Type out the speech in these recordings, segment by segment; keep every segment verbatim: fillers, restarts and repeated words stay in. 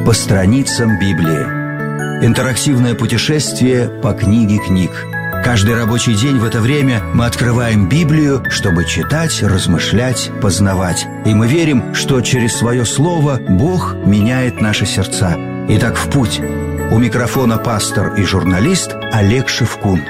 по страницам Библии. Интерактивное путешествие по книге книг. Каждый рабочий день в это время мы открываем Библию, чтобы читать, размышлять, познавать. И мы верим, что через свое слово Бог меняет наши сердца. Итак, в путь. У микрофона пастор и журналист Олег Шевкун.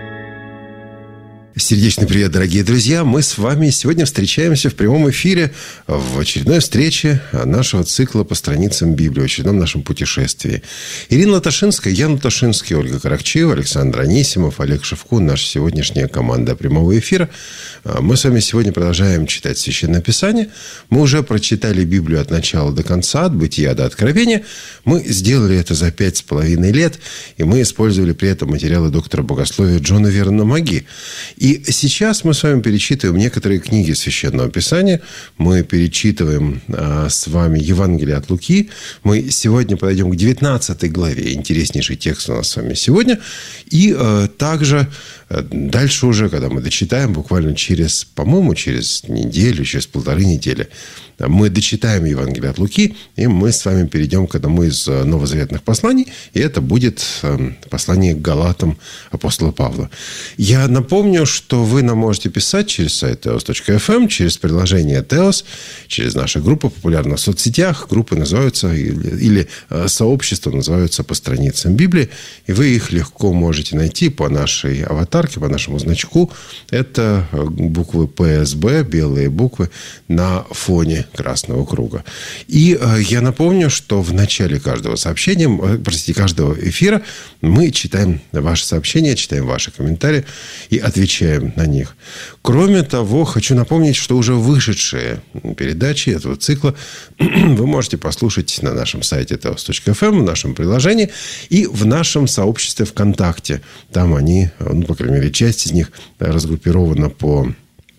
Сердечный привет, дорогие друзья! Мы с вами сегодня встречаемся в прямом эфире в очередной встрече нашего цикла по страницам Библии, в очередном нашем путешествии. Ирина Латашинская, Ян Латашинский, Ольга Каракчиева, Александр Анисимов, Олег Шевкун, наша сегодняшняя команда прямого эфира. Мы с вами сегодня продолжаем читать Священное Писание. Мы уже прочитали Библию от начала до конца, от Бытия до Откровения. Мы сделали это за пять с половиной лет, и мы использовали при этом материалы доктора богословия Джона Вернона Маги. И сейчас мы с вами перечитываем некоторые книги Священного Писания. Мы перечитываем а, с вами Евангелие от Луки. Мы сегодня подойдем к девятнадцатой главе. Интереснейший текст у нас с вами сегодня. И а, также а, дальше уже, когда мы дочитаем, буквально через, по-моему, через неделю, через полторы недели, мы дочитаем Евангелие от Луки, и мы с вами перейдем к одному из новозаветных посланий, и это будет послание к Галатам апостола Павла. Я напомню, что вы нам можете писать через сайт теос точка эф эм, через приложение Теос, через наши группы популярны в соцсетях. Группы называются, или, или сообщества называются по страницам Библии, и вы их легко можете найти по нашей аватарке, по нашему значку. Это буквы пэ эс бэ, белые буквы, на фоне красного круга. И э, я напомню, что в начале каждого сообщения, э, простите, каждого эфира мы читаем ваши сообщения, читаем ваши комментарии и отвечаем на них. Кроме того, хочу напомнить, что уже вышедшие передачи этого цикла вы можете послушать на нашем сайте теос точка эф эм, в нашем приложении и в нашем сообществе ВКонтакте. Там они, ну, по крайней мере, часть из них разгруппирована по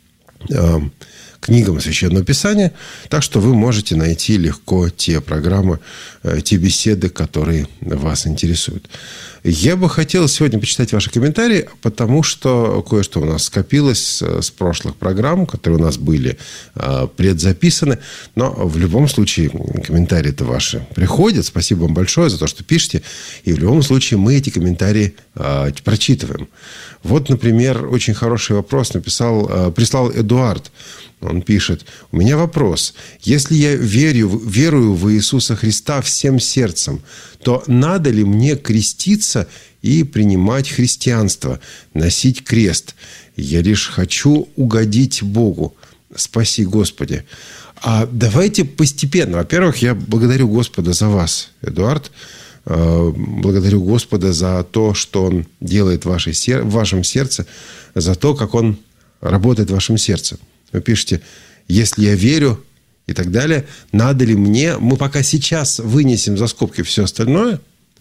э, книгам Священного Писания, так что вы можете найти легко те программы, те беседы, которые вас интересуют. Я бы хотел сегодня почитать ваши комментарии, потому что кое-что у нас скопилось с прошлых программ, которые у нас были предзаписаны. Но в любом случае комментарии-то ваши приходят. Спасибо вам большое за то, что пишете. И в любом случае мы эти комментарии прочитываем. Вот, например, очень хороший вопрос написал, прислал Эдуард. Он пишет: у меня вопрос. Если я верю, верую в Иисуса Христа всем сердцем, то надо ли мне креститься и принимать христианство, носить крест? Я лишь хочу угодить Богу. Спаси, Господи. А давайте постепенно. Во-первых, я благодарю Господа за вас, Эдуард. Благодарю Господа за то, что Он делает в вашем сердце, за то, как Он работает в вашем сердце. Вы пишете: если я верю и так далее, надо ли мне, мы пока сейчас вынесем за скобки все остальное,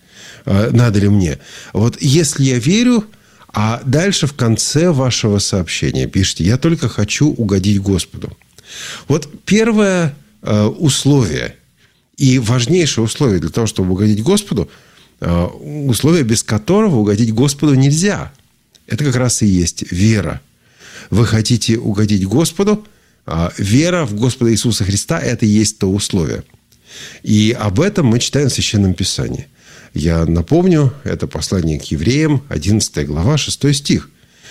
надо ли мне. Вот если я верю, а дальше в конце вашего сообщения пишите: я только хочу угодить Господу. Вот первое условие и важнейшее условие для того, чтобы угодить Господу, условие, без которого угодить Господу нельзя, это как раз и есть вера. Вы хотите угодить Господу, а вера в Господа Иисуса Христа – это и есть то условие. И об этом мы читаем в Священном Писании. Я напомню, это послание к евреям, одиннадцатая глава, шестой стих.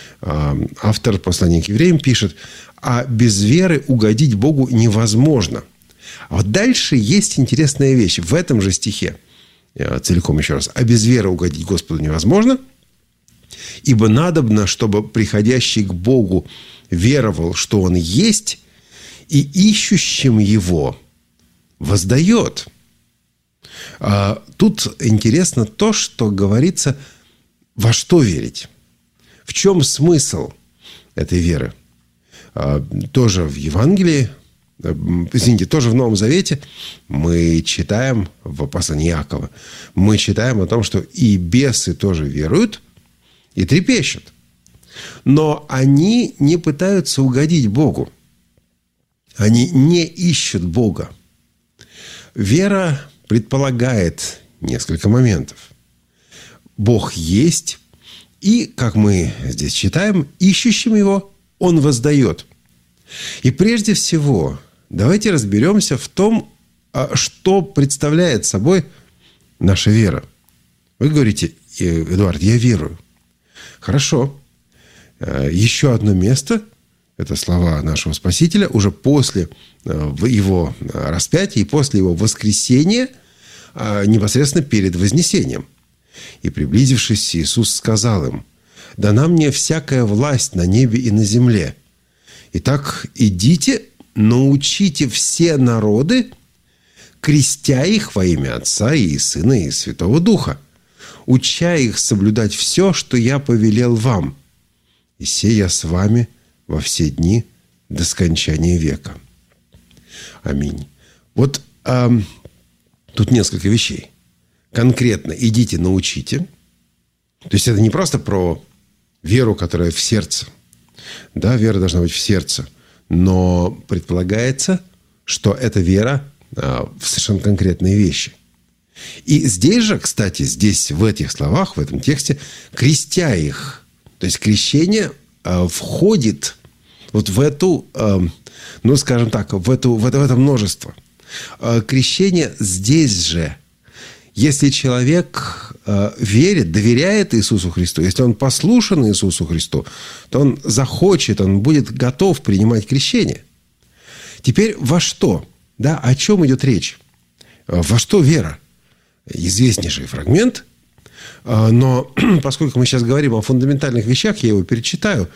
Автор послания к евреям пишет: «А без веры угодить Богу невозможно». А вот дальше есть интересная вещь. В этом же стихе, целиком еще раз: «А без веры угодить Господу невозможно, ибо надобно, чтобы приходящий к Богу веровал, что Он есть, и ищущим Его воздает». А тут интересно то, что говорится, во что верить. В чем смысл этой веры? А, тоже в Евангелии, извините, тоже в Новом Завете мы читаем в послании Иакова, мы читаем о том, что и бесы тоже веруют и трепещут. Но они не пытаются угодить Богу. Они не ищут Бога. Вера предполагает несколько моментов. Бог есть, и, как мы здесь читаем, ищущим Его Он воздает. И прежде всего, давайте разберемся в том, что представляет собой наша вера? Вы говорите: Эдуард, я верую. Хорошо. Еще одно место, это слова нашего Спасителя, уже после его распятия и после его воскресения, непосредственно перед вознесением. «И, приблизившись, Иисус сказал им: дана мне всякая власть на небе и на земле. Итак, идите, научите все народы, крестя их во имя Отца и Сына и Святого Духа, уча их соблюдать все, что я повелел вам. И се я с вами во все дни до скончания века». Аминь. Вот а, тут несколько вещей. Конкретно идите, научите. То есть это не просто про веру, которая в сердце. Да, вера должна быть в сердце. Но предполагается, что эта вера а, в совершенно конкретные вещи. И здесь же, кстати, здесь в этих словах, в этом тексте, крестя их. То есть крещение а, входит вот в эту, а, ну, скажем так, в, эту, в, это, в это множество. А, крещение здесь же. Если человек э, верит, доверяет Иисусу Христу, если он послушен Иисусу Христу, то он захочет, он будет готов принимать крещение. Теперь во что? Да, о чем идет речь? Во что вера? Известнейший фрагмент. Но поскольку мы сейчас говорим о фундаментальных вещах, я его перечитаю.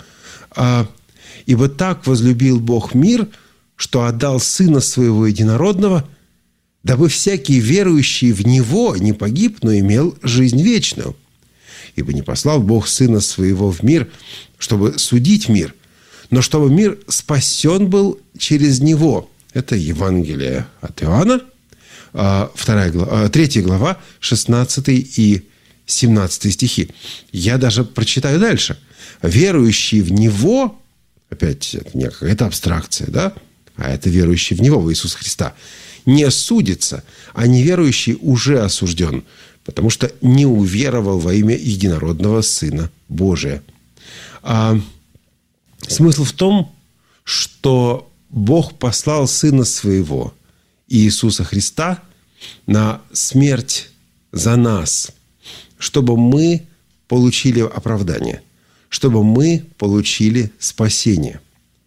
«Ибо так возлюбил Бог мир, что отдал Сына Своего Единородного, дабы всякий верующий в Него не погиб, но имел жизнь вечную. Ибо не послал Бог Сына Своего в мир, чтобы судить мир, но чтобы мир спасен был через Него». Это Евангелие от Иоанна, вторая глава, третья глава, шестнадцатый и семнадцатый стихи. Я даже прочитаю дальше. «Верующий в Него», опять, это не какая-то абстракция, да? А это верующий в Него, в Иисуса Христа, не судится, а неверующий уже осужден, потому что не уверовал во имя единородного Сына Божия. А смысл в том, что Бог послал Сына Своего, Иисуса Христа, на смерть за нас, чтобы мы получили оправдание, чтобы мы получили спасение.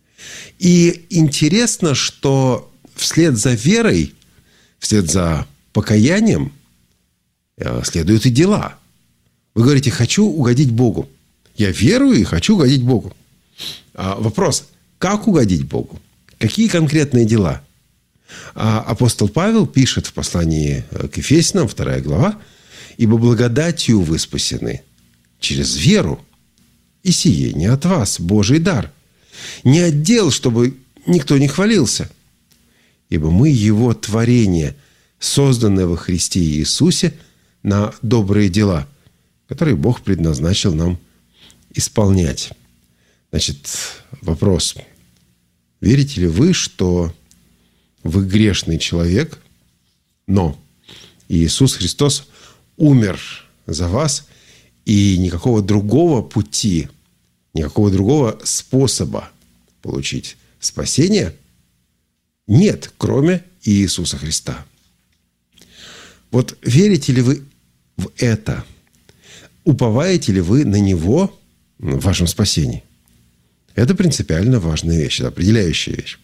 И интересно, что вслед за верой, вслед за покаянием следуют и дела. Вы говорите: хочу угодить Богу. Я верую и хочу угодить Богу. А вопрос: как угодить Богу? Какие конкретные дела? А апостол Павел пишет в послании к Ефесянам, вторая глава: «Ибо благодатью вы спасены через веру, и сие не от вас, Божий дар, не от дел, чтобы никто не хвалился. Ибо мы Его творение, созданное во Христе Иисусе на добрые дела, которые Бог предназначил нам исполнять». Значит, вопрос: верите ли вы, что вы грешный человек, но Иисус Христос умер за вас, и никакого другого пути, никакого другого способа получить спасение нет, кроме Иисуса Христа? Вот верите ли вы в это? Уповаете ли вы на Него в вашем спасении? Это принципиально важная вещь, это определяющая вещь.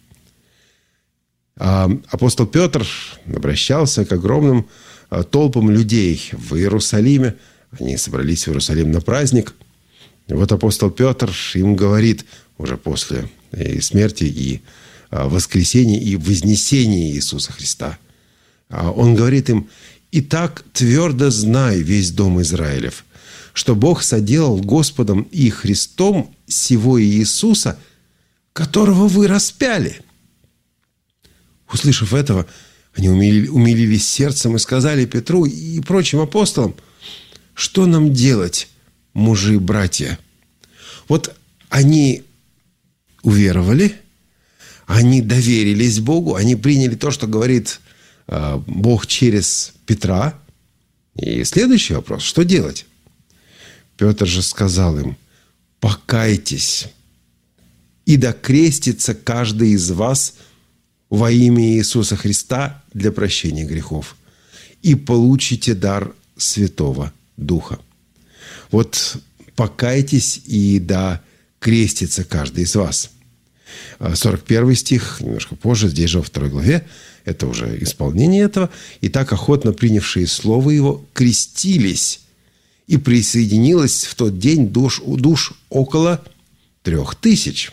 А апостол Петр обращался к огромным толпам людей в Иерусалиме. Они собрались в Иерусалим на праздник. И вот апостол Петр им говорит уже после и смерти, и воскресения, и вознесения Иисуса Христа. Он говорит им: «Итак, твердо знай, весь дом Израилев, что Бог соделал Господом и Христом сего Иисуса, которого вы распяли». Услышав этого, они умилились сердцем и сказали Петру и прочим апостолам: «Что нам делать, мужи и братья?» Вот они уверовали, они доверились Богу, они приняли то, что говорит э, Бог через Петра. И следующий вопрос: что делать? Петр же сказал им: «Покайтесь, и докрестится каждый из вас во имя Иисуса Христа для прощения грехов, и получите дар Святого Духа». Вот покайтесь, и да крестится каждый из вас. сорок первый стих, немножко позже, здесь же во второй главе, это уже исполнение этого. «И так охотно принявшие слово его крестились, и присоединилось в тот день душ, душ около трех тысяч».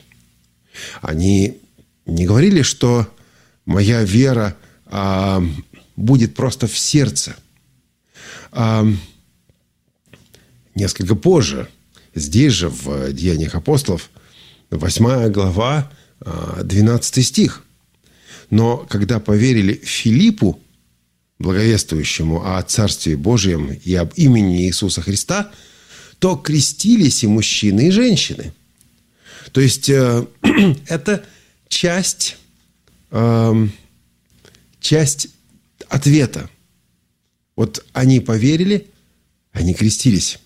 Они не говорили, что моя вера а, будет просто в сердце. А, несколько позже, здесь же, в Деяниях апостолов, восьмая глава, двенадцатый стих. «Но когда поверили Филиппу, благовествующему о Царстве Божьем и об имени Иисуса Христа, то крестились и мужчины, и женщины». То есть, э, это часть, э, часть ответа. Вот они поверили, они крестились.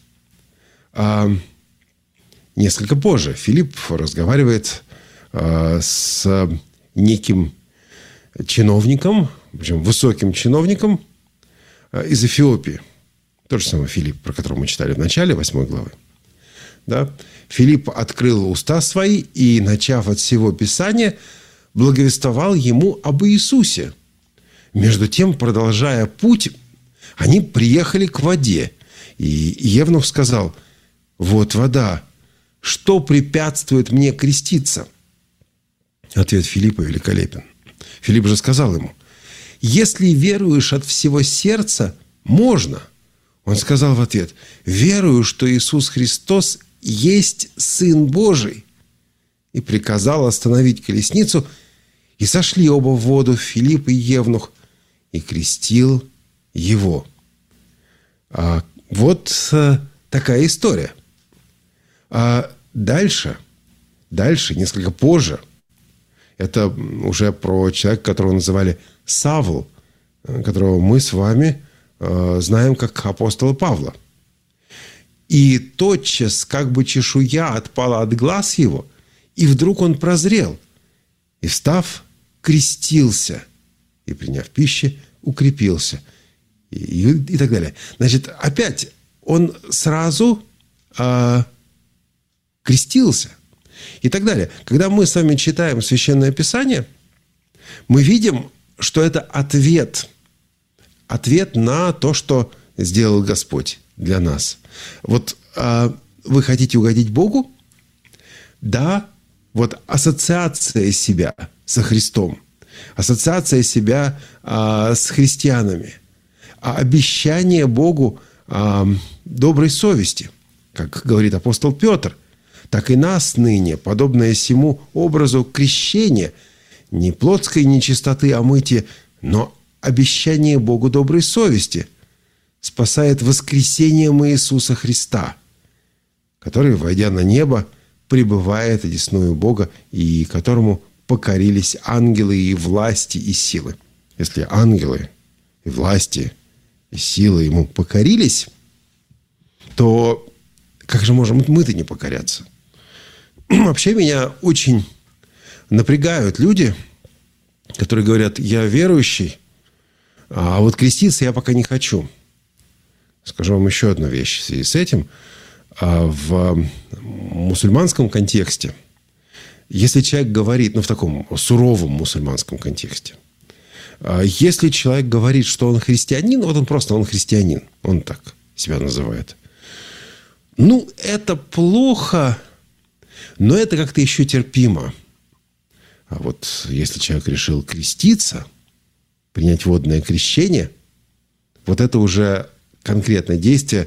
А несколько позже Филипп разговаривает э, с неким чиновником, причем высоким чиновником э, из Эфиопии. Тот же самый Филипп, про которого мы читали в начале восьмой главы. Да? Филипп открыл уста свои и, начав от всего Писания, благовествовал ему об Иисусе. Между тем, продолжая путь, они приехали к воде. И Евнух сказал: «Вот вода, что препятствует мне креститься?» Ответ Филиппа великолепен. Филипп же сказал ему: «Если веруешь от всего сердца, можно». Он сказал в ответ: «Верую, что Иисус Христос есть Сын Божий». И приказал остановить колесницу, и сошли оба в воду, Филипп и Евнух, и крестил его. А вот а, такая история. А дальше, дальше, несколько позже, это уже про человека, которого называли Савл, которого мы с вами э, знаем как апостола Павла. «И тотчас, как бы чешуя отпала от глаз его, и вдруг он прозрел, и, встав, крестился, и, приняв пищу, укрепился». И, и, и так далее. Значит, опять он сразу э, крестился. И так далее. Когда мы с вами читаем Священное Писание, мы видим, что это ответ. Ответ на то, что сделал Господь для нас. Вот э, вы хотите угодить Богу? Да, вот ассоциация себя со Христом, ассоциация себя э, с христианами, обещание Богу э, доброй совести, как говорит апостол Петр, так и нас ныне, подобное сему образу крещения, не плотской нечистоты омытия, но обещание Богу доброй совести, спасает воскресением Иисуса Христа, который, войдя на небо, пребывает одесную Бога, и которому покорились ангелы и власти и силы. Если ангелы и власти и силы ему покорились, то как же можем мы-то не покоряться? Вообще меня очень напрягают люди, которые говорят: я верующий, а вот креститься я пока не хочу. Скажу вам еще одну вещь в связи с этим. В мусульманском контексте, если человек говорит, ну в таком суровом мусульманском контексте, если человек говорит, что он христианин, вот он просто он христианин, он так себя называет. Ну, это плохо, но это как-то еще терпимо. А вот если человек решил креститься, принять водное крещение, вот это уже конкретное действие,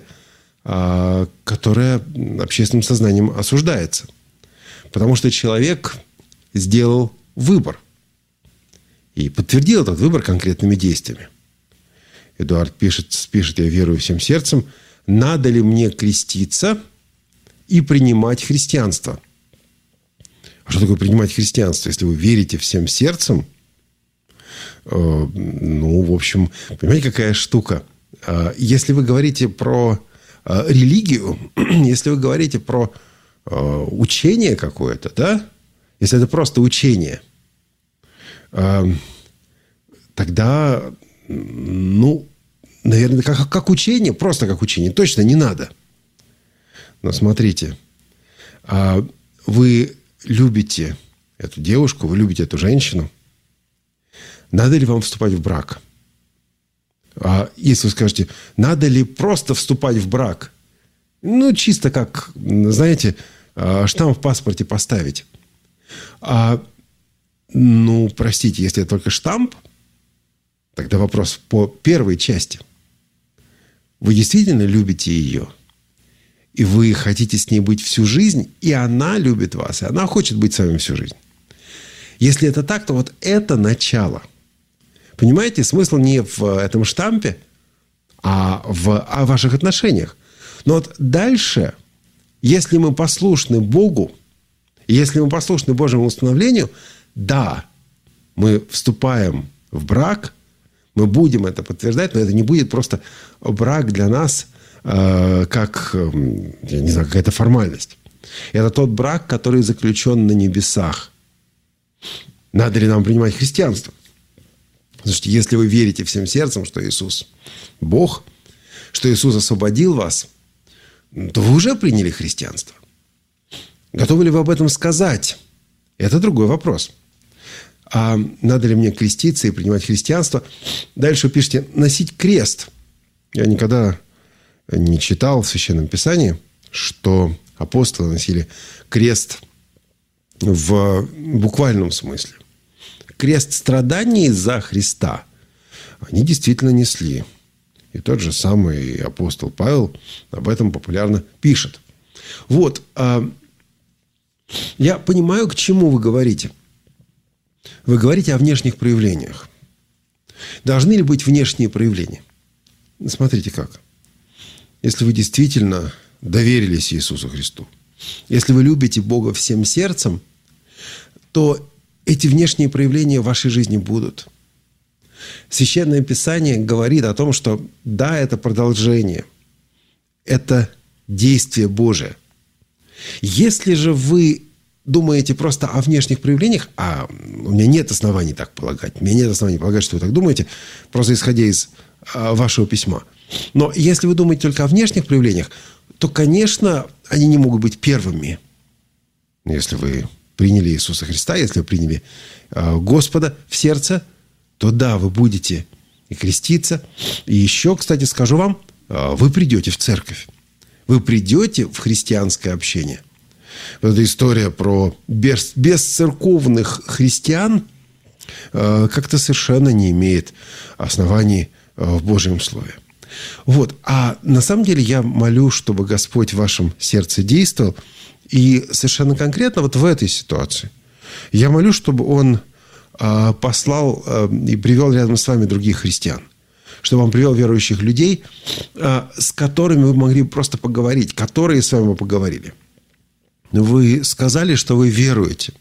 которое общественным сознанием осуждается. Потому что человек сделал выбор. И подтвердил этот выбор конкретными действиями. Эдуард пишет, пишет: «Я верую всем сердцем. Надо ли мне креститься и принимать христианство?» А что такое принимать христианство? Если вы верите всем сердцем, э, ну, в общем, понимаете, какая штука? Э, если вы говорите про э, религию, если вы говорите про э, учение какое-то, да? Если это просто учение, э, тогда, ну, наверное, как, как учение, просто как учение, точно не надо. Но смотрите, вы любите эту девушку, вы любите эту женщину. Надо ли вам вступать в брак? А если вы скажете, надо ли просто вступать в брак? Ну, чисто как, знаете, штамп в паспорте поставить. А, ну, простите, если это только штамп, тогда вопрос по первой части. Вы действительно любите ее? И вы хотите с ней быть всю жизнь, и она любит вас, и она хочет быть с вами всю жизнь. Если это так, то вот это начало. Понимаете, смысл не в этом штампе, а в о ваших отношениях. Но вот дальше, если мы послушны Богу, если мы послушны Божьему установлению, да, мы вступаем в брак, мы будем это подтверждать, но это не будет просто брак для нас, э, как, я не знаю, какая-то формальность. Это тот брак, который заключен на небесах. Надо ли нам принимать христианство? Слушайте, если вы верите всем сердцем, что Иисус Бог, что Иисус освободил вас, то вы уже приняли христианство. Готовы ли вы об этом сказать? Это другой вопрос. А надо ли мне креститься и принимать христианство? Дальше вы пишете «носить крест». Я никогда не читал в Священном Писании, что апостолы носили крест в буквальном смысле. Крест страданий за Христа они действительно несли. И тот же самый апостол Павел об этом популярно пишет. Вот. Я понимаю, к чему вы говорите. Вы говорите о внешних проявлениях. Должны ли быть внешние проявления? Смотрите как. Если вы действительно доверились Иисусу Христу, если вы любите Бога всем сердцем, то эти внешние проявления в вашей жизни будут. Священное Писание говорит о том, что да, это продолжение, это действие Божие. Если же вы думаете просто о внешних проявлениях, а у меня нет оснований так полагать, у меня нет оснований полагать, что вы так думаете, просто исходя из а, вашего письма. Но если вы думаете только о внешних проявлениях, то, конечно, они не могут быть первыми. Если вы приняли Иисуса Христа, если вы приняли а, Господа в сердце, то да, вы будете и креститься. И еще, кстати, скажу вам, а, вы придете в церковь. Вы придете в христианское общение. Вот эта история про без, бесцерковных христиан э, как-то совершенно не имеет оснований э, в Божьем Слове. Вот. А на самом деле я молю, чтобы Господь в вашем сердце действовал. И совершенно конкретно вот в этой ситуации я молю, чтобы Он э, послал э, и привел рядом с вами других христиан. Чтобы Он привел верующих людей, э, с которыми вы могли просто поговорить, которые с вами поговорили. Вы сказали, что вы веруете.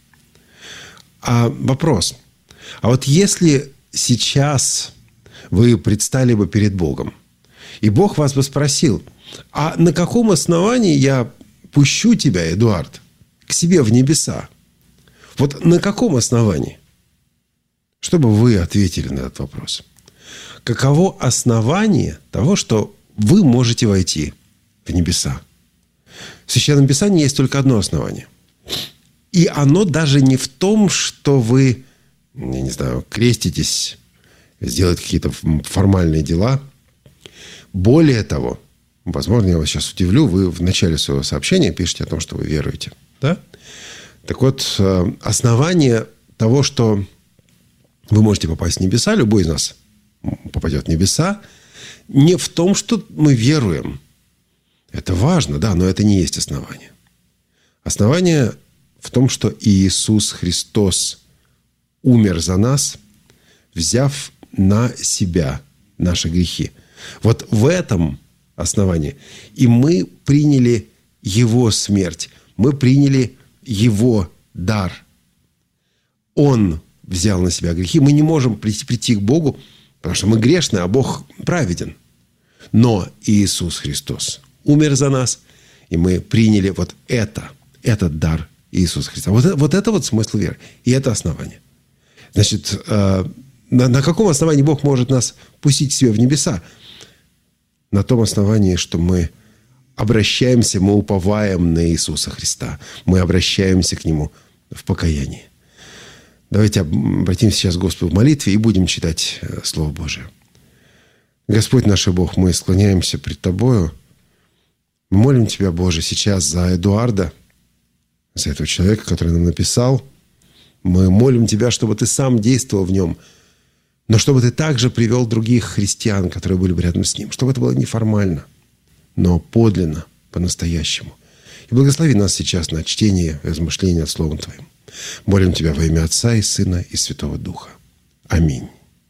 А вопрос. А вот если сейчас вы предстали бы перед Богом, и Бог вас бы спросил, а на каком основании я пущу тебя, Эдуард, к себе в небеса? Вот на каком основании? Что бы вы ответили на этот вопрос? Каково основание того, что вы можете войти в небеса? В Священном Писании есть только одно основание. И оно даже не в том, что вы, я не знаю, креститесь, сделать какие-то формальные дела. Более того, возможно, я вас сейчас удивлю, вы в начале своего сообщения пишете о том, что вы веруете. Да? Так вот, основание того, что вы можете попасть в небеса, любой из нас попадет в небеса, не в том, что мы веруем. Это важно, да, но это не есть основание. Основание в том, что Иисус Христос умер за нас, взяв на себя наши грехи. Вот в этом основании. И мы приняли Его смерть. Мы приняли Его дар. Он взял на себя грехи. Мы не можем прийти, прийти к Богу, потому что мы грешны, а Бог праведен. Но Иисус Христос умер за нас, и мы приняли вот это, этот дар Иисуса Христа. Вот, вот это вот смысл веры. И это основание. Значит, э, на, на каком основании Бог может нас пустить к себе в небеса? на том основании, что мы обращаемся, мы уповаем на Иисуса Христа. Мы обращаемся к Нему в покаянии. Давайте обратимся сейчас к Господу в молитве и будем читать Слово Божие. Господь наш и Бог, мы склоняемся пред Тобою. Мы молим Тебя, Боже, сейчас за Эдуарда, за этого человека, который нам написал. Мы молим Тебя, чтобы Ты сам действовал в нем, но чтобы Ты также привел других христиан, которые были бы рядом с ним, чтобы это было неформально, но подлинно, по-настоящему. И благослови нас сейчас на чтение и размышление над Словом Твоим. Молим Тебя во имя Отца и Сына и Святого Духа. Аминь.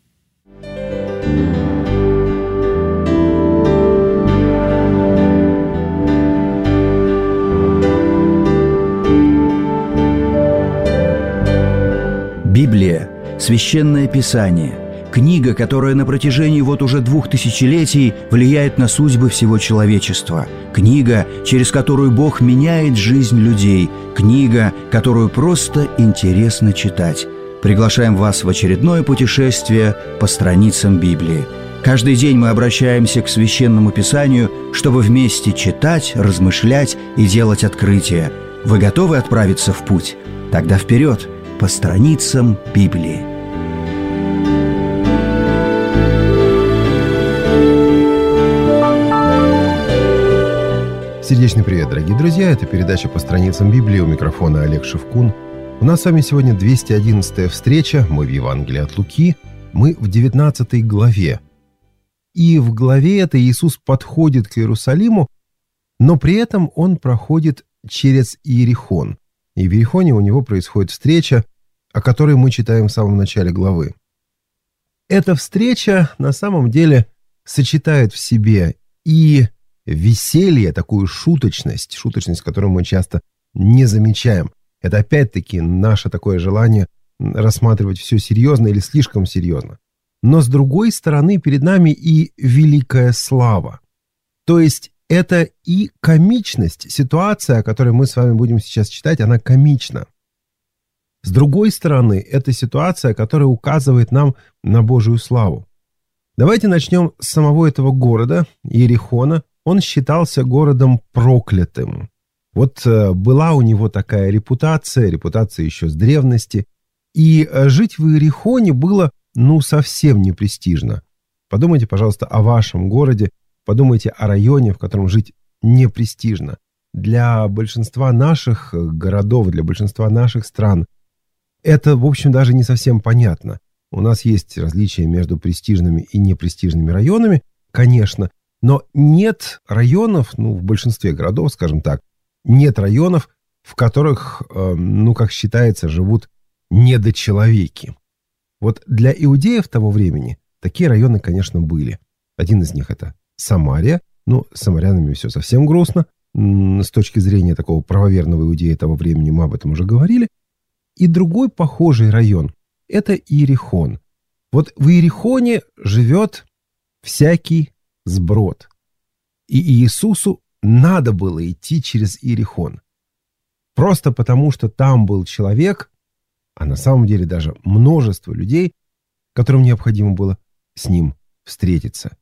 Библия – священное писание, книга, которая на протяжении вот уже двух тысячелетий влияет на судьбы всего человечества, книга, через которую Бог меняет жизнь людей, книга, которую просто интересно читать. Приглашаем вас в очередное путешествие по страницам Библии. Каждый день мы обращаемся к Священному Писанию, чтобы вместе читать, размышлять и делать открытия. Вы готовы отправиться в путь? Тогда вперед! По страницам Библии. Сердечный привет, дорогие друзья! Это передача «По страницам Библии», у микрофона Олег Шевкун. У нас с вами сегодня двести одиннадцатая встреча. Мы в Евангелии от Луки. Мы в девятнадцатой главе. И в главе этой Иисус подходит к Иерусалиму, но при этом Он проходит через Иерихон. И в Иерихоне у него происходит встреча, о которой мы читаем в самом начале главы. Эта встреча на самом деле сочетает в себе и веселье, такую шуточность, шуточность, которую мы часто не замечаем. Это опять-таки наше такое желание рассматривать все серьезно или слишком серьезно. Но с другой стороны перед нами и великая слава. То есть это и комичность. Ситуация, о которой мы с вами будем сейчас читать, она комична. С другой стороны, это ситуация, которая указывает нам на Божию славу. Давайте начнем с самого этого города, Иерихона. Он считался городом проклятым. Вот э, была у него такая репутация, репутация еще с древности. И э, жить в Иерихоне было, ну, совсем не престижно. Подумайте, пожалуйста, о вашем городе. Подумайте о районе, в котором жить не престижно. Для большинства наших городов, для большинства наших стран это, в общем, даже не совсем понятно. У нас есть различия между престижными и непрестижными районами, конечно, но нет районов, ну, в большинстве городов, скажем так, нет районов, в которых, э, ну, как считается, живут недочеловеки. Вот для иудеев того времени такие районы, конечно, были. Один из них — это Самария. Ну, с самарянами все совсем грустно. С точки зрения такого правоверного иудея того времени мы об этом уже говорили. И другой похожий район – это Иерихон. Вот в Иерихоне живет всякий сброд. И Иисусу надо было идти через Иерихон. Просто потому, что там был человек, а на самом деле даже множество людей, которым необходимо было с ним встретиться.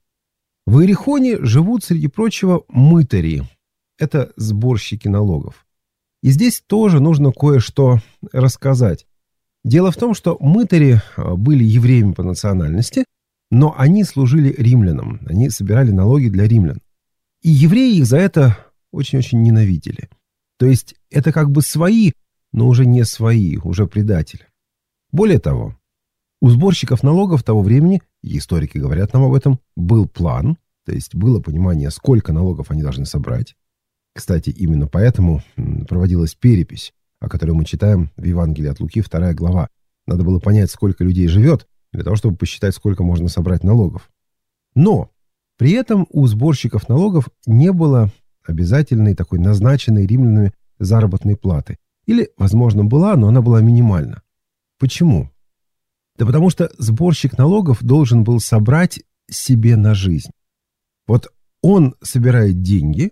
В Иерихоне живут, среди прочего, мытари. Это сборщики налогов. И здесь тоже нужно кое-что рассказать. Дело в том, что мытари были евреями по национальности, но они служили римлянам, они собирали налоги для римлян. И евреи их за это очень-очень ненавидели. То есть это как бы свои, но уже не свои, уже предатели. Более того, у сборщиков налогов того времени, и историки говорят нам об этом, был план, то есть было понимание, сколько налогов они должны собрать. Кстати, именно поэтому проводилась перепись, о которой мы читаем в Евангелии от Луки, вторая глава. Надо было понять, сколько людей живет, для того, чтобы посчитать, сколько можно собрать налогов. Но при этом у сборщиков налогов не было обязательной такой назначенной римлянами заработной платы. Или, возможно, была, но она была минимальна. Почему? Да потому что сборщик налогов должен был собрать себе на жизнь. Вот он собирает деньги,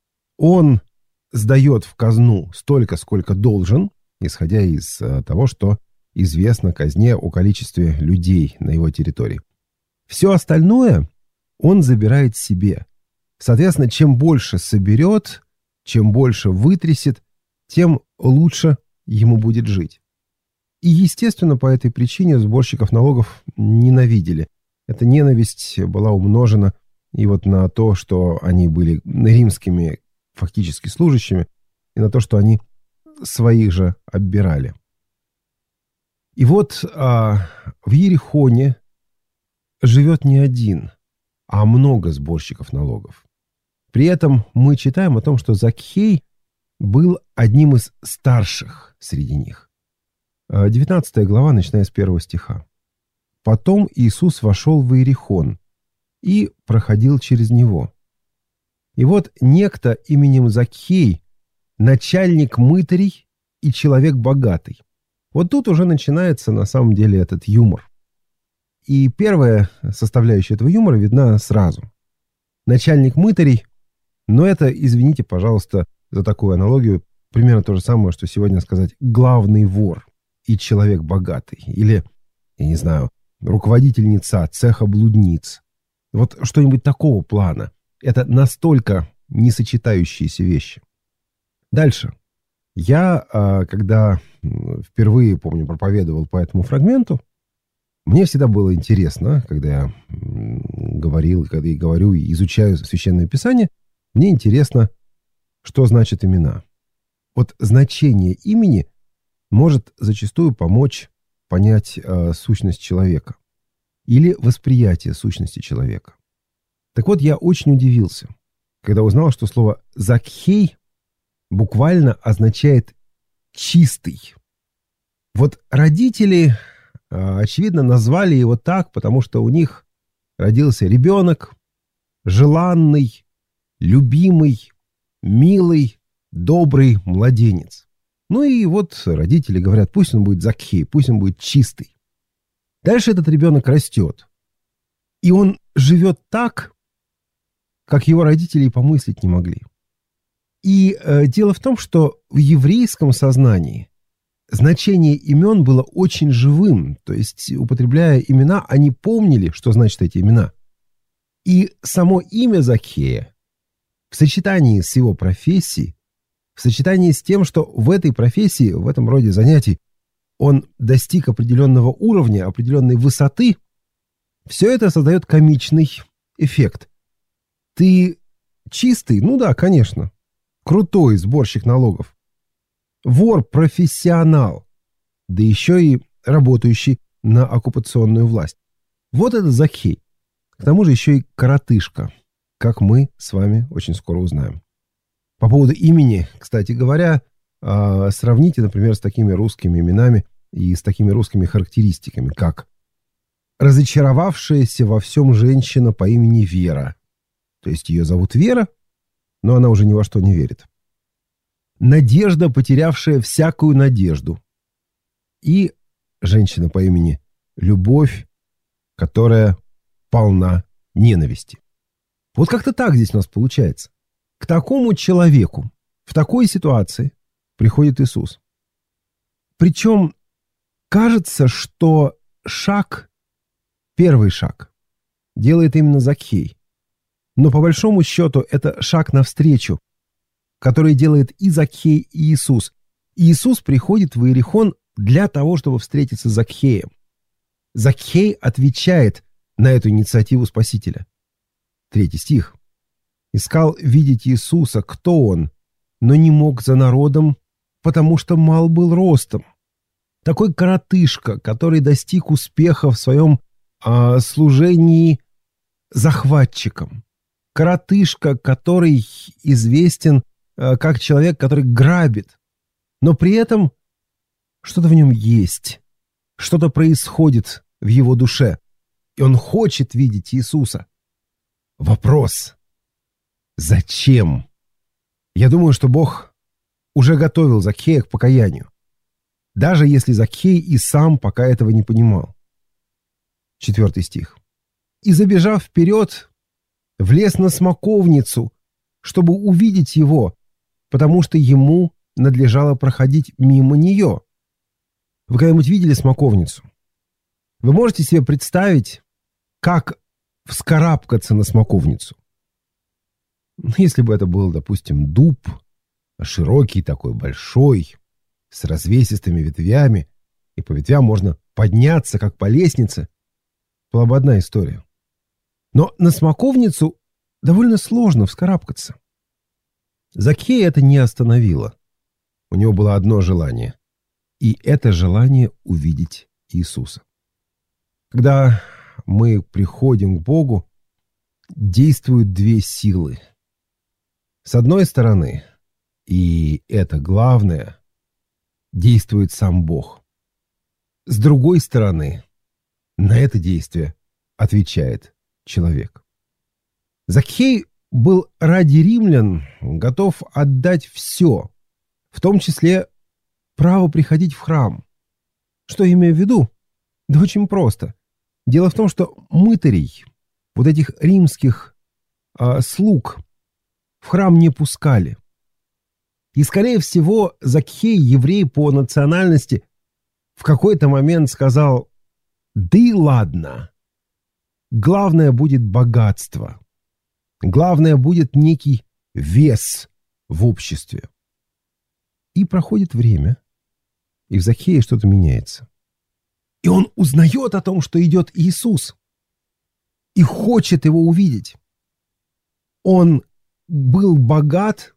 он сдает в казну столько, сколько должен, исходя из того, что известно казне о количестве людей на его территории. Все остальное он забирает себе. Соответственно, чем больше соберет, чем больше вытрясет, тем лучше ему будет жить. И, естественно, по этой причине сборщиков налогов ненавидели. Эта ненависть была умножена и вот на то, что они были римскими фактически служащими, и на то, что они своих же оббирали. И вот а, в Иерихоне живет не один, а много сборщиков налогов. При этом мы читаем о том, что Закхей был одним из старших среди них. девятнадцатая глава, начиная с первого стиха. «Потом Иисус вошел в Иерихон и проходил через него. И вот некто именем Закхей, начальник мытарей и человек богатый». Вот тут уже начинается на самом деле этот юмор. И первая составляющая этого юмора видна сразу. Начальник мытарей, но это, извините, пожалуйста, за такую аналогию, примерно то же самое, что сегодня сказать главный вор и человек богатый. Или, я не знаю, руководительница цеха блудниц. Вот что-нибудь такого плана. Это настолько несочетающиеся вещи. Дальше. Я, когда впервые, помню, проповедовал по этому фрагменту, мне всегда было интересно, когда я говорил, когда я говорю и изучаю Священное Писание, мне интересно, что значат имена. Вот значение имени может зачастую помочь понять э, сущность человека или восприятие сущности человека. Так вот, я очень удивился, когда узнал, что слово «Закхей» буквально означает «чистый». Вот родители, очевидно, назвали его так, потому что у них родился ребенок, желанный, любимый, милый, добрый младенец. Ну и вот родители говорят, пусть он будет Закхей, пусть он будет чистый. Дальше этот ребенок растет. И он живет так, как его родители и помыслить не могли. И э, дело в том, что в еврейском сознании значение имен было очень живым. То есть, употребляя имена, они помнили, что значат эти имена. И само имя Закхея в сочетании с его профессией, в сочетании с тем, что в этой профессии, в этом роде занятий, он достиг определенного уровня, определенной высоты, все это создает комичный эффект. Ты чистый? Ну да, конечно. Крутой сборщик налогов. Вор-профессионал. Да еще и работающий на оккупационную власть. Вот это Закхей. К тому же еще и коротышка, как мы с вами очень скоро узнаем. По поводу имени, кстати говоря, сравните, например, с такими русскими именами и с такими русскими характеристиками, как разочаровавшаяся во всем женщина по имени Вера. То есть ее зовут Вера, но она уже ни во что не верит. Надежда, потерявшая всякую надежду. И женщина по имени Любовь, которая полна ненависти. Вот как-то так здесь у нас получается. К такому человеку в такой ситуации приходит Иисус. Причем кажется, что шаг, первый шаг, делает именно Закхей. Но по большому счету это шаг навстречу, который делает и Закхей, и Иисус. И Иисус приходит в Иерихон для того, чтобы встретиться с Закхеем. Закхей отвечает на эту инициативу Спасителя. Третий стих. «Искал видеть Иисуса, кто он, но не мог за народом, потому что мал был ростом». Такой коротышка, который достиг успеха в своем а, служении захватчиком. Коротышка, который известен а, как человек, который грабит. Но при этом что-то в нем есть. Что-то происходит в его душе. И он хочет видеть Иисуса. Вопрос. Зачем? Я думаю, что Бог уже готовил Закхея к покаянию. Даже если Закхей и сам пока этого не понимал. Четвертый стих. «И, забежав вперед, влез на смоковницу, чтобы увидеть его, потому что ему надлежало проходить мимо нее». Вы когда-нибудь видели смоковницу? Вы можете себе представить, как вскарабкаться на смоковницу? Ну, если бы это был, допустим, дуб, широкий такой, большой, с развесистыми ветвями, и по ветвям можно подняться, как по лестнице, была бы одна история. Но на смоковницу довольно сложно вскарабкаться. Закхея это не остановило. У него было одно желание. И это желание увидеть Иисуса. Когда мы приходим к Богу, действуют две силы. С одной стороны, и это главное, действует сам Бог. С другой стороны, на это действие отвечает человек. Закхей был ради римлян готов отдать все, в том числе право приходить в храм. Что я имею в виду? Да очень просто. Дело в том, что мытарей, вот этих римских э, слуг, в храм не пускали. И, скорее всего, Закхей, еврей по национальности, в какой-то момент сказал: да и ладно, главное будет богатство, главное будет некий вес в обществе. И проходит время, и в Закхее что-то меняется. И он узнает о том, что идет Иисус, и хочет его увидеть. Он был богат,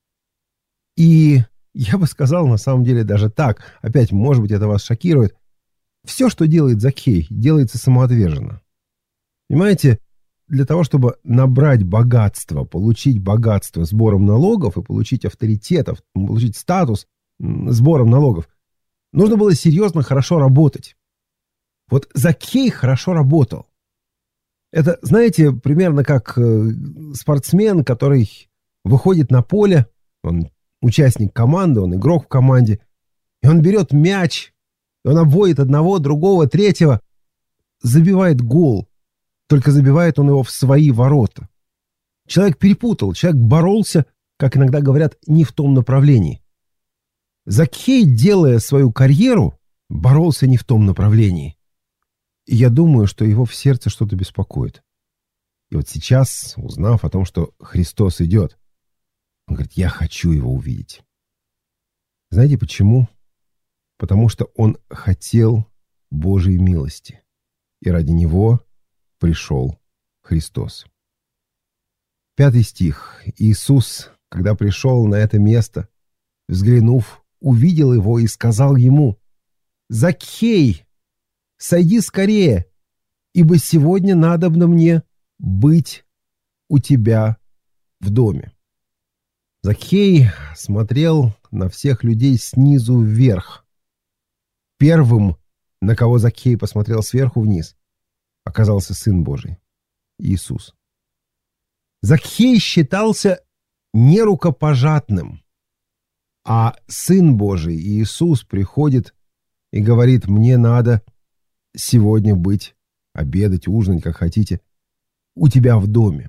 и я бы сказал, на самом деле, даже так, опять, может быть, это вас шокирует, все, что делает Закхей, делается самоотверженно. Понимаете, для того, чтобы набрать богатство, получить богатство сбором налогов и получить авторитетов, получить статус сбором налогов, нужно было серьезно хорошо работать. Вот Закхей хорошо работал. Это, знаете, примерно как спортсмен, который выходит на поле, он участник команды, он игрок в команде, и он берет мяч, и он обводит одного, другого, третьего, забивает гол, только забивает он его в свои ворота. Человек перепутал, человек боролся, как иногда говорят, не в том направлении. Закхей, делая свою карьеру, боролся не в том направлении. И я думаю, что его в сердце что-то беспокоит. И вот сейчас, узнав о том, что Христос идет, он говорит: я хочу его увидеть. Знаете почему? Потому что он хотел Божьей милости. И ради него пришел Христос. Пятый стих. Иисус, когда пришел на это место, взглянув, увидел его и сказал ему: Закхей, сойди скорее, ибо сегодня надобно мне быть у тебя в доме. Закхей смотрел на всех людей снизу вверх. Первым, на кого Закхей посмотрел сверху вниз, оказался Сын Божий, Иисус. Закхей считался нерукопожатным, а Сын Божий, Иисус, приходит и говорит: мне надо сегодня быть, обедать, ужинать, как хотите, у тебя в доме.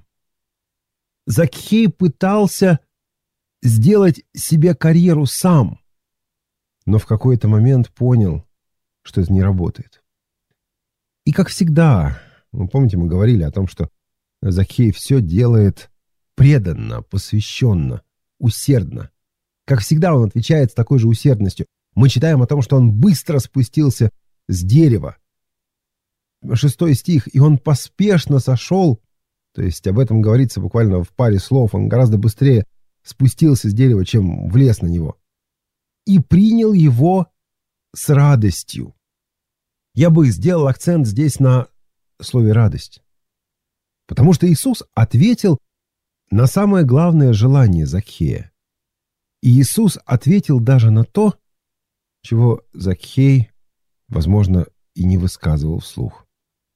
Закхей пытался сделать себе карьеру сам, но в какой-то момент понял, что это не работает. И как всегда, вы помните, мы говорили о том, что Закхей все делает преданно, посвященно, усердно. Как всегда, он отвечает с такой же усердностью. Мы читаем о том, что он быстро спустился с дерева. Шестой стих. И он поспешно сошел, то есть об этом говорится буквально в паре слов, он гораздо быстрее спустился с дерева, чем влез на него. И принял его с радостью. Я бы сделал акцент здесь на слове «радость». Потому что Иисус ответил на самое главное желание Закхея. И Иисус ответил даже на то, чего Закхей, возможно, и не высказывал вслух.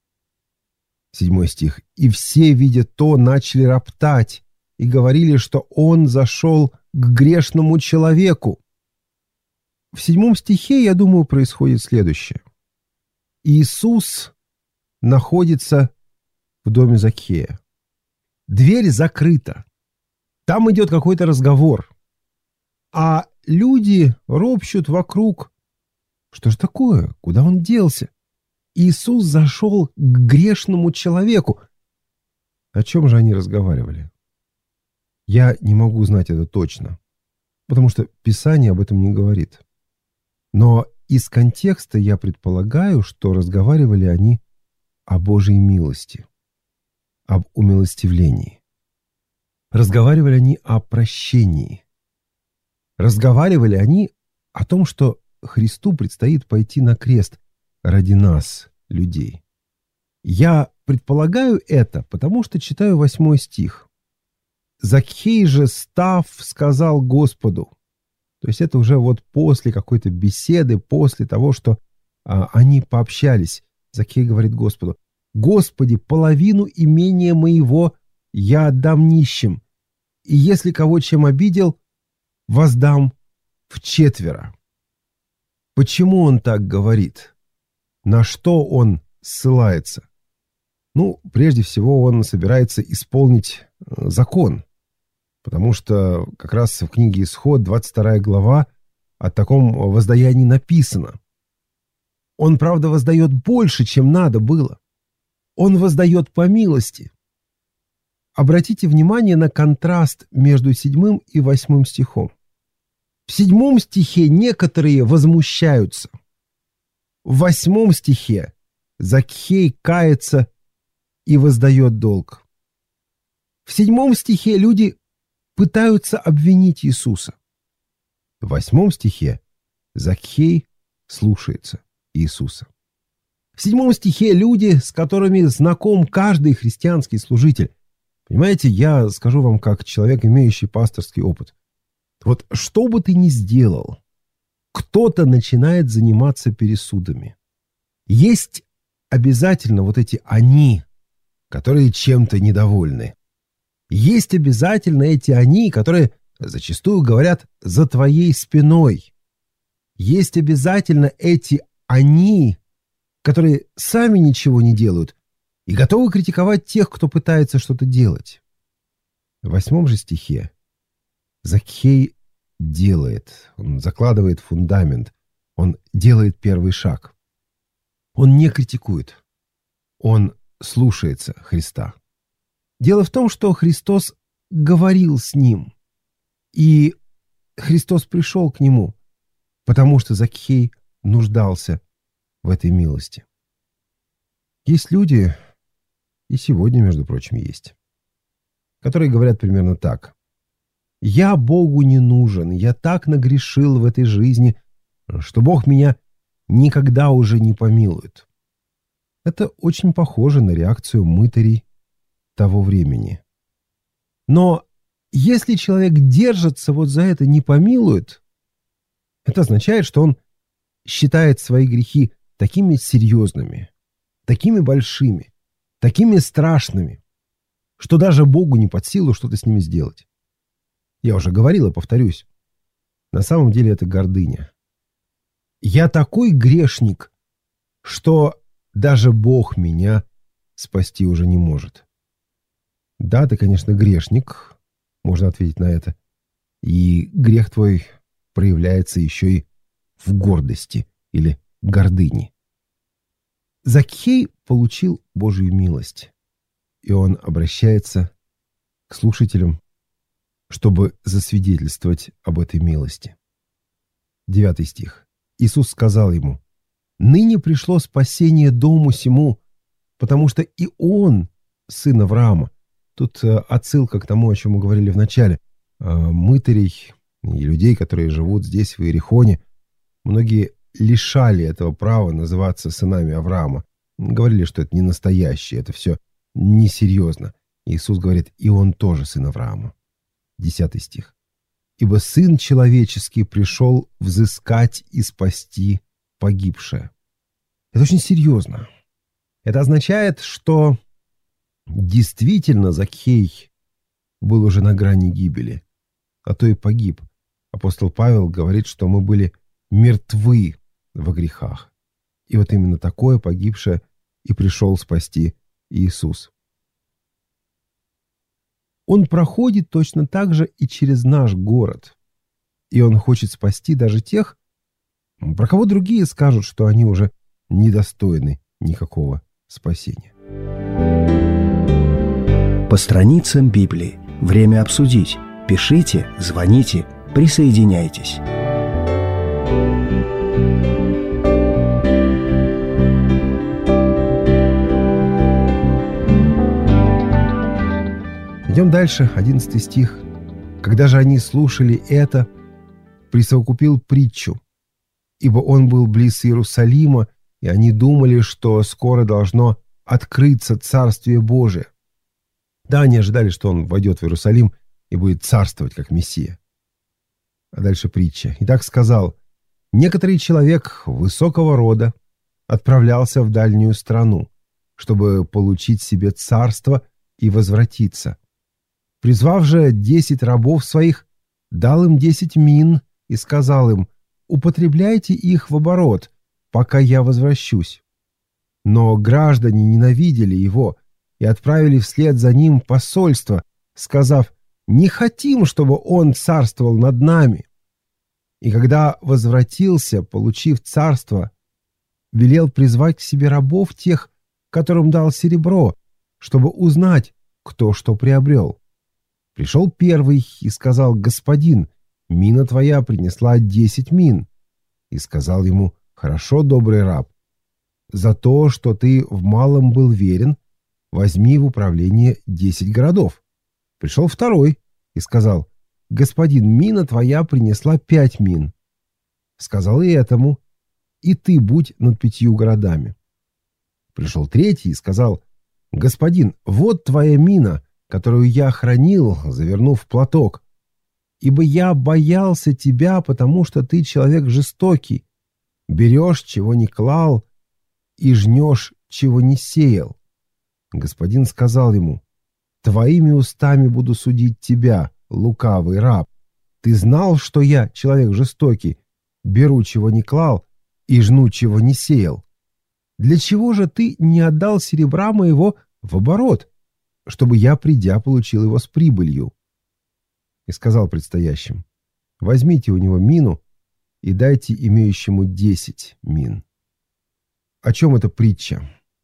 Седьмой стих. «И все, видя то, начали роптать и говорили, что он зашел к грешному человеку». В седьмом стихе, я думаю, происходит следующее. Иисус находится в доме Закхея. Дверь закрыта. Там идет какой-то разговор. А люди ропщут вокруг. Что же такое? Куда он делся? Иисус зашел к грешному человеку. О чем же они разговаривали? Я не могу знать это точно, потому что Писание об этом не говорит. Но из контекста я предполагаю, что разговаривали они о Божьей милости, об умилостивлении. Разговаривали они о прощении. Разговаривали они о том, что Христу предстоит пойти на крест ради нас, людей. Я предполагаю это, потому что читаю восьмой стих. «Закхей же, став, сказал Господу». То есть это уже вот после какой-то беседы, после того, что а, они пообщались. Закхей говорит Господу: «Господи, половину имения моего я отдам нищим, и если кого чем обидел, воздам вчетверо». Почему он так говорит? На что он ссылается? Ну, прежде всего, он собирается исполнить закон, потому что как раз в книге Исход, двадцать вторая глава, о таком воздаянии написано. Он, правда, воздает больше, чем надо было. Он воздает по милости. Обратите внимание на контраст между седьмым и восьмым стихом. В седьмом стихе некоторые возмущаются. В восьмом стихе Закхей кается и воздает долг. В седьмом стихе люди пытаются обвинить Иисуса. В восьмом стихе Закхей слушается Иисуса. В седьмом стихе люди, с которыми знаком каждый христианский служитель. Понимаете, я скажу вам как человек, имеющий пасторский опыт. Вот что бы ты ни сделал, кто-то начинает заниматься пересудами. Есть обязательно вот эти «они», которые чем-то недовольны. Есть обязательно эти «они», которые зачастую говорят за твоей спиной. Есть обязательно эти «они», которые сами ничего не делают и готовы критиковать тех, кто пытается что-то делать. В восьмом же стихе Закхей делает, он закладывает фундамент, он делает первый шаг. Он не критикует, он слушается Христа. Дело в том, что Христос говорил с ним, и Христос пришел к нему, потому что Закхей нуждался в этой милости. Есть люди, и сегодня, между прочим, есть, которые говорят примерно так: «Я Богу не нужен, я так нагрешил в этой жизни, что Бог меня никогда уже не помилует». Это очень похоже на реакцию мытарей того времени. Но если человек держится вот за это «не помилует», это означает, что он считает свои грехи такими серьезными, такими большими, такими страшными, что даже Богу не под силу что-то с ними сделать. Я уже говорил и повторюсь. На самом деле это гордыня. Я такой грешник, что даже Бог меня спасти уже не может. Да, ты, конечно, грешник, можно ответить на это. И грех твой проявляется еще и в гордости или гордыне. Закхей получил Божью милость, и он обращается к слушателям, чтобы засвидетельствовать об этой милости. Девятый стих. Иисус сказал ему: «Ныне пришло спасение дому сему, потому что и он сын Авраама». Тут отсылка к тому, о чем мы говорили в начале. Мытарей и людей, которые живут здесь, в Иерихоне, многие лишали этого права называться сынами Авраама. Говорили, что это не настоящее, это все несерьезно. Иисус говорит: и он тоже сын Авраама. Десятый стих. «Ибо Сын Человеческий пришел взыскать и спасти погибшее». Это очень серьезно. Это означает, что действительно Закхей был уже на грани гибели, а то и погиб. Апостол Павел говорит, что мы были мертвы во грехах. И вот именно такое погибшее и пришел спасти Иисус. Он проходит точно так же и через наш город. И он хочет спасти даже тех, про кого другие скажут, что они уже недостойны никакого спасения. По страницам Библии. Время обсудить. Пишите, звоните, присоединяйтесь. Идем дальше, одиннадцатый стих. «Когда же они слушали это, присовокупил притчу, ибо он был близ Иерусалима, и они думали, что скоро должно открыться Царствие Божие». Да, они ожидали, что он войдет в Иерусалим и будет царствовать, как Мессия. А дальше притча. «Итак сказал, некоторый человек высокого рода отправлялся в дальнюю страну, чтобы получить себе царство и возвратиться. Призвав же десять рабов своих, дал им десять мин и сказал им: употребляйте их в оборот, пока я возвращусь. Но граждане ненавидели его и отправили вслед за ним посольство, сказав: не хотим, чтобы он царствовал над нами. И когда возвратился, получив царство, велел призвать к себе рабов тех, которым дал серебро, чтобы узнать, кто что приобрел. Пришел первый и сказал: господин, мина твоя принесла десять мин. И сказал ему: хорошо, добрый раб, за то, что ты в малом был верен, возьми в управление десять городов. Пришел второй и сказал: господин, мина твоя принесла пять мин. Сказал и этому: и ты будь над пятью городами. Пришел третий и сказал: господин, вот твоя мина, которую я хранил, завернув в платок, ибо я боялся тебя, потому что ты человек жестокий, берешь, чего не клал, и жнешь, чего не сеял. Господин сказал ему: твоими устами буду судить тебя, лукавый раб. Ты знал, что я человек жестокий, беру, чего не клал, и жну, чего не сеял. Для чего же ты не отдал серебра моего в оборот, чтобы я, придя, получил его с прибылью? И сказал предстоящим: возьмите у него мину и дайте имеющему десять мин. О чем эта притча?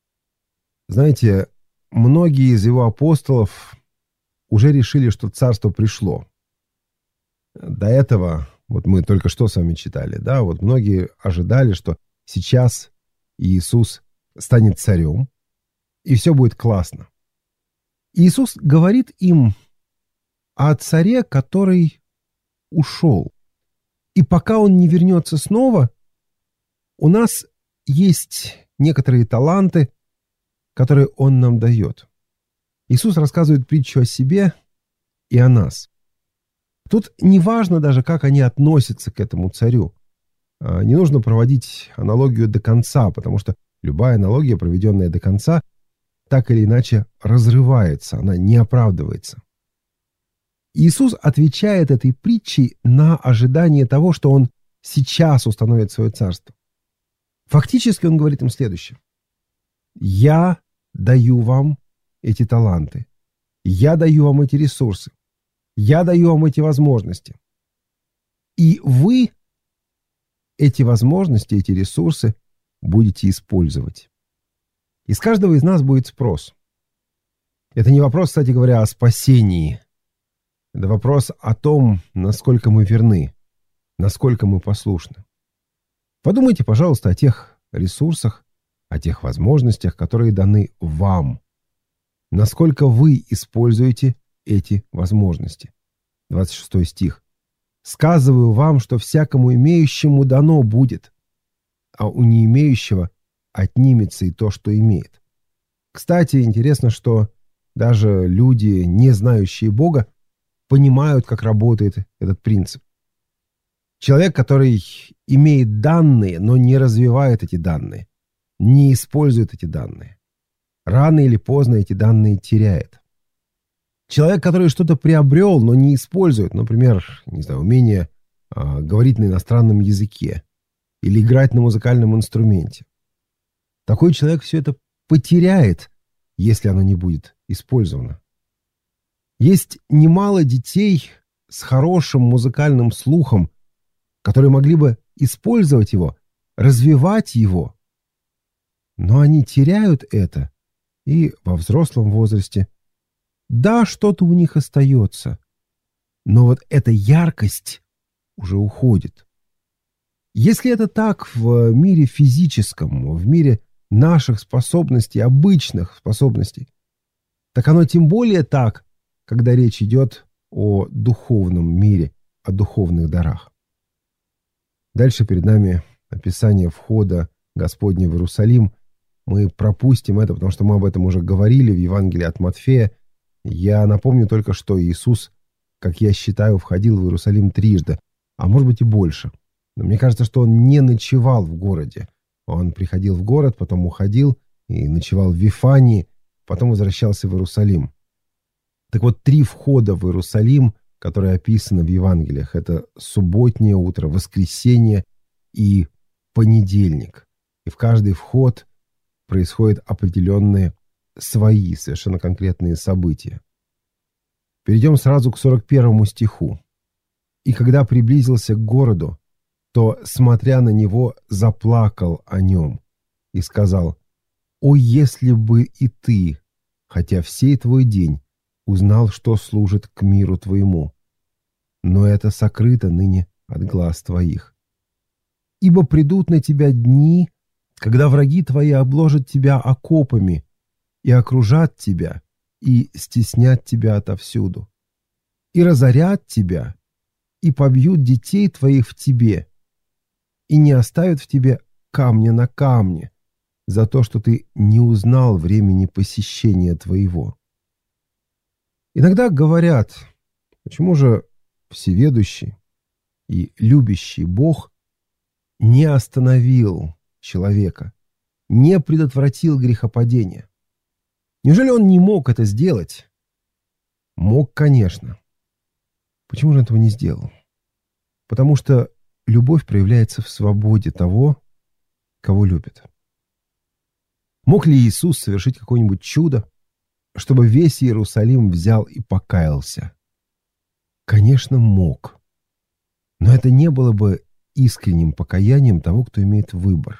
Знаете, многие из его апостолов уже решили, что царство пришло. До этого, вот мы только что с вами читали, да, вот многие ожидали, что сейчас Иисус станет царем, и все будет классно. Иисус говорит им о царе, который ушел. И пока он не вернется снова, у нас есть некоторые таланты, которые он нам дает. Иисус рассказывает притчу о себе и о нас. Тут не важно даже, как они относятся к этому царю. Не нужно проводить аналогию до конца, потому что любая аналогия, проведенная до конца, так или иначе разрывается, она не оправдывается. Иисус отвечает этой притчей на ожидание того, что он сейчас установит свое царство. Фактически он говорит им следующее: я даю вам эти таланты, я даю вам эти ресурсы, я даю вам эти возможности. И вы эти возможности, эти ресурсы будете использовать. И с каждого из нас будет спрос. Это не вопрос, кстати говоря, о спасении. Это вопрос о том, насколько мы верны, насколько мы послушны. Подумайте, пожалуйста, о тех ресурсах, о тех возможностях, которые даны вам. Насколько вы используете эти возможности. двадцать шестой стих. «Сказываю вам, что всякому имеющему дано будет, а у не имеющего отнимется и то, что имеет». Кстати, интересно, что даже люди, не знающие Бога, понимают, как работает этот принцип. Человек, который имеет данные, но не развивает эти данные, не использует эти данные, рано или поздно эти данные теряет. Человек, который что-то приобрел, но не использует, например, не знаю, умение а, говорить на иностранном языке или играть на музыкальном инструменте. Такой человек все это потеряет, если оно не будет использовано. Есть немало детей с хорошим музыкальным слухом, которые могли бы использовать его, развивать его. Но они теряют это и во взрослом возрасте Да, что-то у них остается, но вот эта яркость уже уходит. Если это так в мире физическом, в мире наших способностей, обычных способностей, так оно тем более так, когда речь идет о духовном мире, о духовных дарах. Дальше перед нами описание входа Господня в Иерусалим. Мы пропустим это, потому что мы об этом уже говорили в Евангелии от Матфея. Я напомню только, что Иисус, как я считаю, входил в Иерусалим трижды, а может быть и больше. Но мне кажется, что он не ночевал в городе. Он приходил в город, потом уходил и ночевал в Вифании, потом возвращался в Иерусалим. Так вот, три входа в Иерусалим, которые описаны в Евангелиях, это субботнее утро, воскресенье и понедельник. И в каждый вход происходят определенные свои, совершенно конкретные события. Перейдем сразу к сорок первому стиху. «И когда приблизился к городу, то, смотря на него, заплакал о нем и сказал: «О, если бы и ты, хотя всей твой день, узнал, что служит к миру твоему, но это сокрыто ныне от глаз твоих. Ибо придут на тебя дни, когда враги твои обложат тебя окопами и окружат тебя, и стеснят тебя отовсюду, и разорят тебя, и побьют детей твоих в тебе, и не оставят в тебе камня на камне за то, что ты не узнал времени посещения твоего». Иногда говорят, почему же всеведущий и любящий Бог не остановил человека, не предотвратил грехопадение? Неужели он не мог это сделать? Мог, конечно. Почему же этого не сделал? Потому что любовь проявляется в свободе того, кого любит. Мог ли Иисус совершить какое-нибудь чудо, чтобы весь Иерусалим взял и покаялся? Конечно, мог. Но это не было бы искренним покаянием того, кто имеет выбор.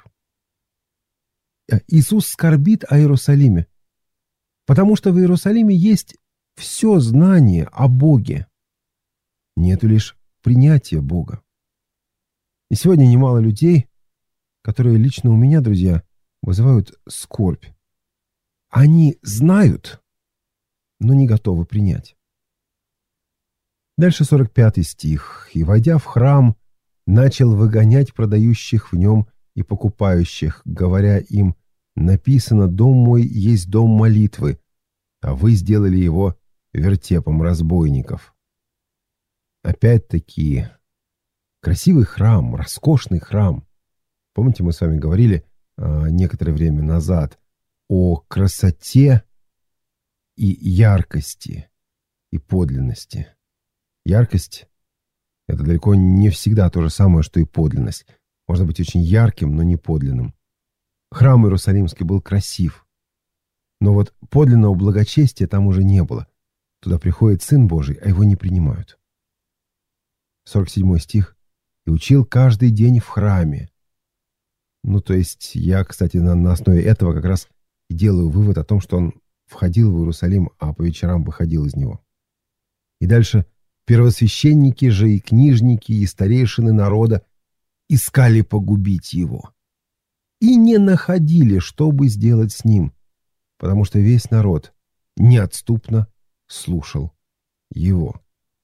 Иисус скорбит о Иерусалиме, потому что в Иерусалиме есть все знание о Боге. Нету лишь принятия Бога. И сегодня немало людей, которые лично у меня, друзья, вызывают скорбь. Они знают, но не готовы принять. Дальше сорок пятый стих. «И, войдя в храм, начал выгонять продающих в нем и покупающих, говоря им: написано, дом мой есть дом молитвы, а вы сделали его вертепом разбойников». Опять-таки, красивый храм, роскошный храм. Помните, мы с вами говорили а, некоторое время назад о красоте и яркости и подлинности. Яркость — это далеко не всегда то же самое, что и подлинность. Можно быть очень ярким, но не подлинным. Храм Иерусалимский был красив, но вот подлинного благочестия там уже не было. Туда приходит Сын Божий, а его не принимают. сорок седьмой стих. «И учил каждый день в храме». Ну, то есть я, кстати, на, на основе этого как раз и делаю вывод о том, что он входил в Иерусалим, а по вечерам выходил из него. И дальше: «Первосвященники же и книжники, и старейшины народа искали погубить его, и не находили, что бы сделать с ним, потому что весь народ неотступно слушал его».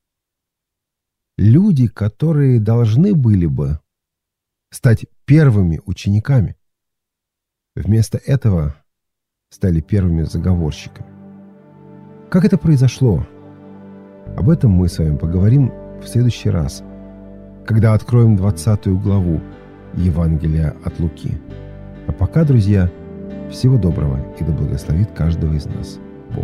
Люди, которые должны были бы стать первыми учениками, вместо этого стали первыми заговорщиками. Как это произошло? Об этом мы с вами поговорим в следующий раз, когда откроем двадцатую главу Евангелия от Луки. А пока, друзья, всего доброго, и да благословит каждого из нас Бог.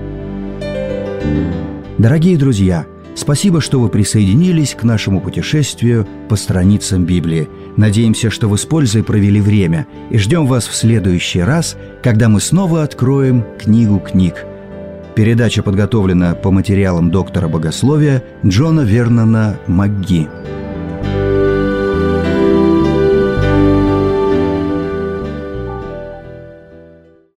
Дорогие друзья, спасибо, что вы присоединились к нашему путешествию по страницам Библии. Надеемся, что вы с пользой провели время, и ждем вас в следующий раз, когда мы снова откроем книгу книг. Передача подготовлена по материалам доктора богословия Джона Вернона МакГи.